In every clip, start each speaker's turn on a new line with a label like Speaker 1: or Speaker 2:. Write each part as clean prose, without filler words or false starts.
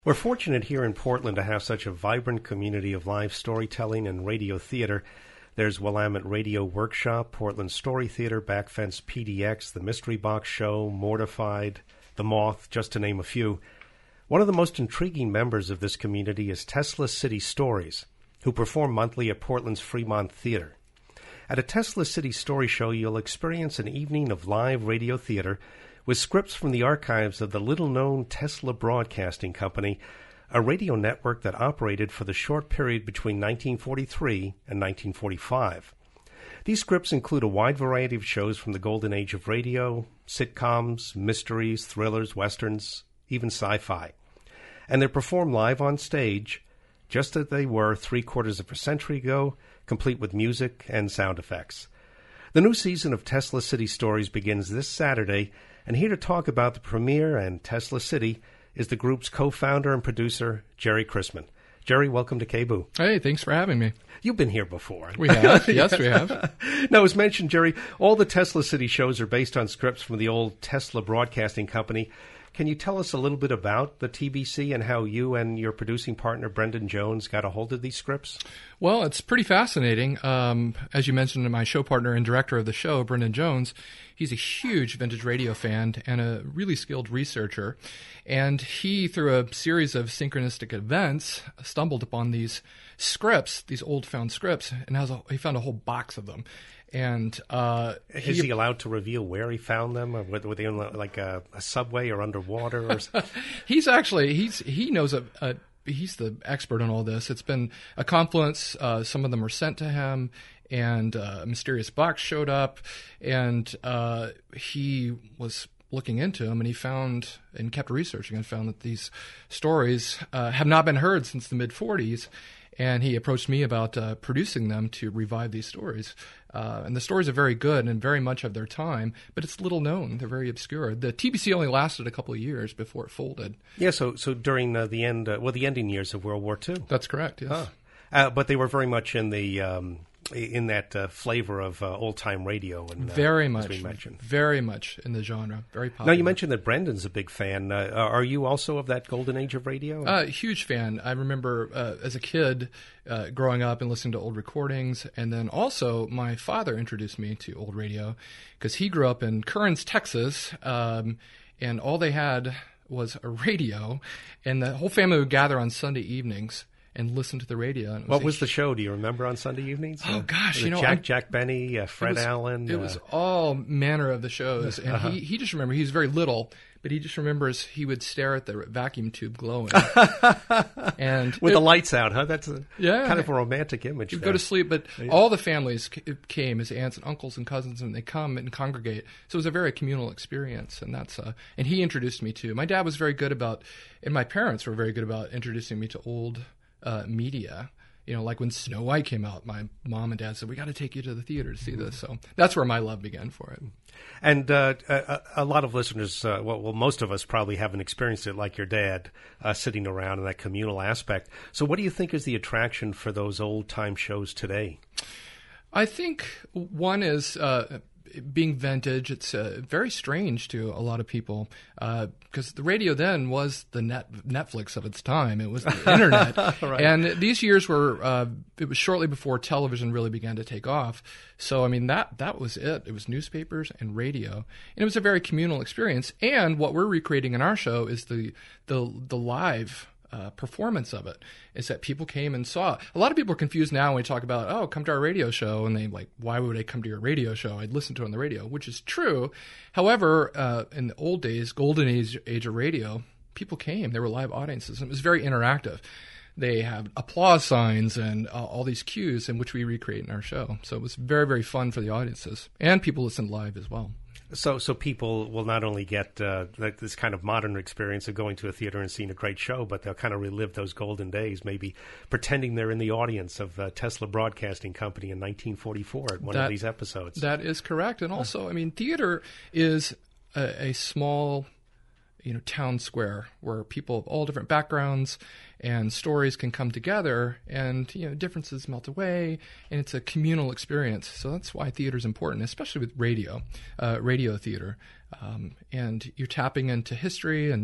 Speaker 1: We're fortunate here in Portland to have such a vibrant community of live storytelling and radio theater. There's Willamette Radio Workshop, Portland Story Theater, Backfence PDX, The Mystery Box Show, Mortified, The Moth, just to name a few. One of the most intriguing members of this community is Tesla City Stories, who perform monthly at Portland's Fremont Theater. At a Tesla City Story Show, you'll experience an evening of live radio theater with scripts from the archives of the little-known Tesla Broadcasting Company, a radio network that operated for the short period between 1943 and 1945. These scripts include a wide variety of shows from the golden age of radio, sitcoms, mysteries, thrillers, westerns, even sci-fi. And they're performed live on stage, just as they were three-quarters of a century ago, complete with music and sound effects. The new season of Tesla City Stories begins this Saturday, and here to talk about the premiere and Tesla City is the group's co-founder and producer, Jerry Chrisman. Jerry, welcome to KBOO.
Speaker 2: Hey, thanks for having me.
Speaker 1: You've been here before.
Speaker 2: We have. Yes, we have.
Speaker 1: Now, as mentioned, Jerry, all the Tesla City shows are based on scripts from the old Tesla Broadcasting Company. Can you tell us a little bit about the TBC and how you and your producing partner, Brendan Jones, got a hold of these scripts?
Speaker 2: Well, it's pretty fascinating. As you mentioned, my show partner and director of the show, Brendan Jones, he's a huge vintage radio fan and a really skilled researcher. And he, through a series of synchronistic events, stumbled upon these scripts, these old found scripts, and he found a whole box of them. And
Speaker 1: is he allowed to reveal where he found them? Or were they in like a subway or underwater? Or
Speaker 2: he knows he's the expert on all this. It's been a confluence. Some of them were sent to him, and a mysterious box showed up, and he was looking into them, and he found and kept researching and found that these stories have not been heard since the mid-'40s. And he approached me about producing them to revive these stories. And the stories are very good and very much of their time, but it's little known. They're very obscure. The TBC only lasted a couple of years before it folded.
Speaker 1: Yeah, so during the ending years of World War II.
Speaker 2: That's correct, yes.
Speaker 1: But they were very much in the in that flavor of old-time radio. And,
Speaker 2: very much.
Speaker 1: As we mentioned.
Speaker 2: Very much in the genre. Very popular.
Speaker 1: Now, you mentioned that Brendan's a big fan. Are you also of that golden age of radio?
Speaker 2: Huge fan. I remember as a kid growing up and listening to old recordings. And then also my father introduced me to old radio because he grew up in Kearns, Texas, and all they had was a radio. And the whole family would gather on Sunday evenings and listen to the radio. And
Speaker 1: what was the show? Do you remember on Sunday evenings?
Speaker 2: Oh, gosh.
Speaker 1: Jack Benny, Fred Allen.
Speaker 2: It was all manner of the shows. And he just remembered, he was very little, but he just remembers he would stare at the vacuum tube glowing. And
Speaker 1: with the lights out, huh? That's kind of a romantic image.
Speaker 2: You'd go to sleep, but all the families came, his aunts and uncles and cousins, and they come and congregate. So it was a very communal experience, and and he introduced me to. My dad was very good about, and my parents were very good about introducing me to old media. You know, like when Snow White came out, my mom and dad said, we got to take you to the theater to see this. So that's where my love began for it.
Speaker 1: And a lot of listeners, most of us probably haven't experienced it like your dad, sitting around in that communal aspect. So what do you think is the attraction for those old-time shows today?
Speaker 2: I think one is being vintage. It's very strange to a lot of people because the radio then was the Netflix of its time. It was the internet. Right. And these years were, it was shortly before television really began to take off. So, I mean, that was it. It was newspapers and radio. And it was a very communal experience. And what we're recreating in our show is the live performance of it, is that people came and saw. A lot of people are confused now when we talk about, come to our radio show, and they like, why would I come to your radio show? I'd listen to it on the radio, which is true. However, in the old days, golden age of radio, people came. There were live audiences, and it was very interactive. They have applause signs and all these cues in which we recreate in our show. So it was very, very fun for the audiences, and people listened live as well.
Speaker 1: So people will not only get this kind of modern experience of going to a theater and seeing a great show, but they'll kind of relive those golden days, maybe pretending they're in the audience of Tesla Broadcasting Company in 1944 at one of these episodes. That
Speaker 2: is correct. And also, I mean, theater is a small, town square where people of all different backgrounds and stories can come together, and differences melt away, and it's a communal experience. So that's why theater is important, especially with radio theater. And you're tapping into history, and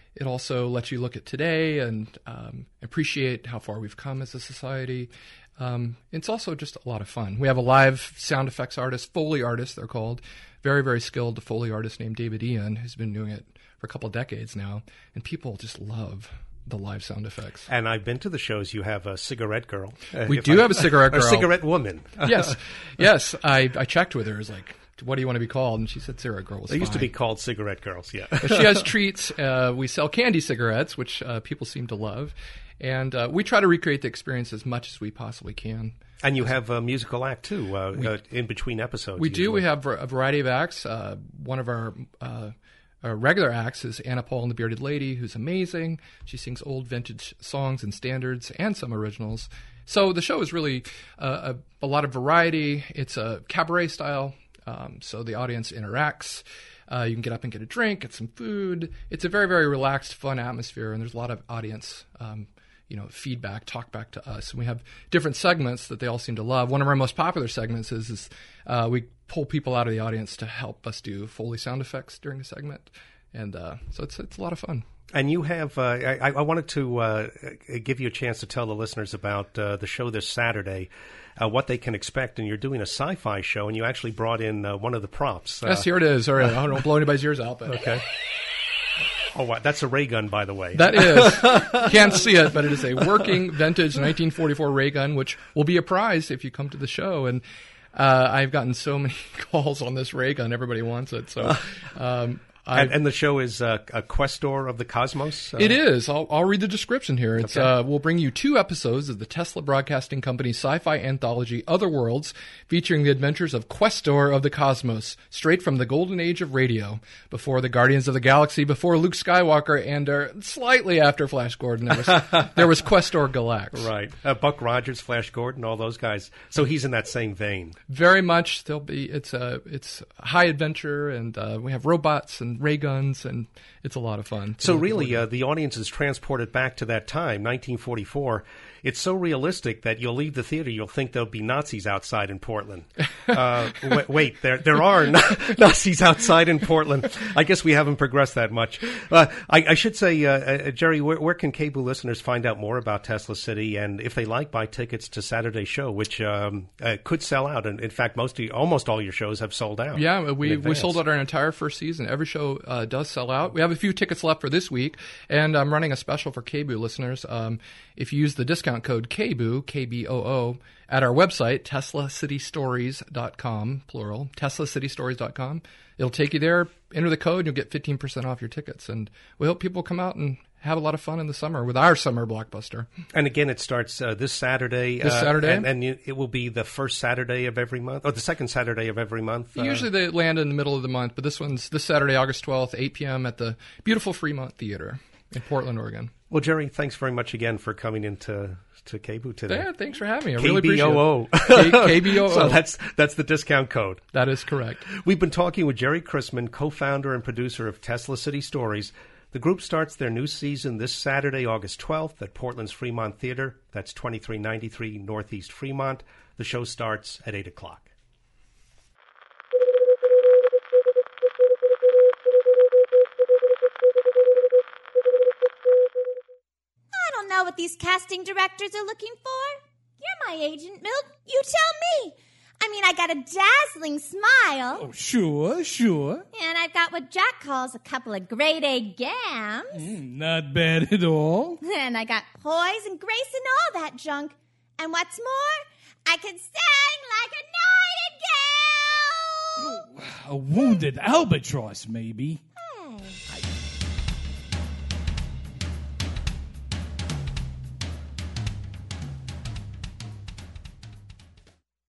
Speaker 2: it also lets you look at today and appreciate how far we've come as a society. It's also just a lot of fun. We have a live sound effects artist, Foley artist, they're called. Very, very skilled Foley artist named David Ian, who's been doing it for a couple of decades now. And people just love the live sound effects.
Speaker 1: And I've been to the shows. You have a cigarette girl.
Speaker 2: We do have a cigarette girl.
Speaker 1: A cigarette woman.
Speaker 2: Yes. I checked with her. I was like, what do you want to be called? And she said cigarette girl was
Speaker 1: They used
Speaker 2: fine.
Speaker 1: to be called cigarette girls, yeah.
Speaker 2: But she has treats. We sell candy cigarettes, which people seem to love. And we try to recreate the experience as much as we possibly can.
Speaker 1: And you have a musical act, too, in between episodes.
Speaker 2: We do. We have a variety of acts. One of our regular acts is Anna Paul and the Bearded Lady, who's amazing. She sings old vintage songs and standards and some originals. So the show is really a lot of variety. It's a cabaret style, so the audience interacts. You can get up and get a drink, get some food. It's a very, very relaxed, fun atmosphere, and there's a lot of audience feedback, talk back to us. And we have different segments that they all seem to love. One of our most popular segments is we pull people out of the audience to help us do Foley sound effects during the segment. And so it's a lot of fun.
Speaker 1: And you have, I wanted to give you a chance to tell the listeners about the show this Saturday, what they can expect. And you're doing a sci-fi show, and you actually brought in one of the props.
Speaker 2: Yes, here it is. All right, I don't blow anybody's ears out. But.
Speaker 1: Okay. Oh, wow. That's a ray gun, by the way.
Speaker 2: That is. Can't see it, but it is a working vintage 1944 ray gun, which will be a prize if you come to the show. And I've gotten so many calls on this ray gun. Everybody wants it. So,
Speaker 1: and the show is a Questor of the Cosmos?
Speaker 2: It is. I'll read the description here. It's we'll bring you 2 episodes of the Tesla Broadcasting Company's sci-fi anthology Other Worlds, featuring the adventures of Questor of the Cosmos, straight from the golden age of radio, before the Guardians of the Galaxy, before Luke Skywalker, and slightly after Flash Gordon. There was Questor Galax.
Speaker 1: Right. Buck Rogers, Flash Gordon, all those guys. So he's in that same vein.
Speaker 2: Very much. It's high adventure, and we have robots and ray guns, and it's a lot of fun.
Speaker 1: So really, the audience is transported back to that time, 1944. It's so realistic that you'll leave the theater, you'll think there'll be Nazis outside in Portland. Wait, there are Nazis outside in Portland. I guess we haven't progressed that much. I should say, Jerry, where can cable listeners find out more about Tesla City, and if they like, buy tickets to Saturday's show, which could sell out? And in fact, almost all your shows have sold out.
Speaker 2: Yeah, we sold out our entire first season. Every show does sell out. We have a few tickets left for this week, and I'm running a special for KBOO listeners. If you use the discount code KBOO, KBOO, at our website, TeslaCityStories.com, plural, TeslaCityStories.com, it'll take you there. Enter the code, and you'll get 15% off your tickets. And we hope people come out and have a lot of fun in the summer with our summer blockbuster.
Speaker 1: And again, it starts this Saturday. And it will be the first Saturday of every month, or the second Saturday of every month.
Speaker 2: Usually they land in the middle of the month, but this one's this Saturday, August 12th, 8 p.m. at the beautiful Fremont Theater in Portland, Oregon.
Speaker 1: Well, Jerry, thanks very much again for coming into KBOO today.
Speaker 2: Yeah, thanks for having me. I really appreciate
Speaker 1: it.
Speaker 2: KBOO.
Speaker 1: So that's the discount code.
Speaker 2: That is correct.
Speaker 1: We've been talking with Jerry Chrisman, co-founder and producer of Tesla City Stories. The group starts their new season this Saturday, August 12th at Portland's Fremont Theater. That's 2393 Northeast Fremont. The show starts at 8 o'clock.
Speaker 3: I don't know what these casting directors are looking for. You're my agent, Milt. You tell me. I mean, I got a dazzling smile.
Speaker 4: Oh, sure.
Speaker 3: And I've got what Jack calls a couple of grade A gams.
Speaker 4: Not bad at all.
Speaker 3: And I got poise and grace and all that junk. And what's more, I can sing like a nightingale.
Speaker 4: A wounded albatross, maybe.